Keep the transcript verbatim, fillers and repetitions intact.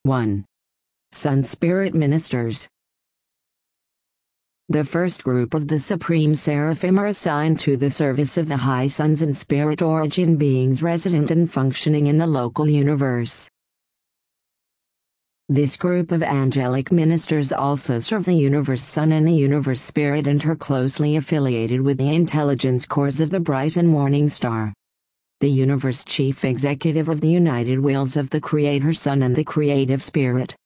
one. Sun Spirit Ministers. The first group of the Supreme Seraphim are assigned to the service of the high suns and spirit origin beings resident and functioning in the local universe. This group of angelic ministers also serve the universe sun and the universe spirit and are closely affiliated with the intelligence cores of the bright and morning star. The universe chief executive of the united wills of the creator sun and the creative spirit.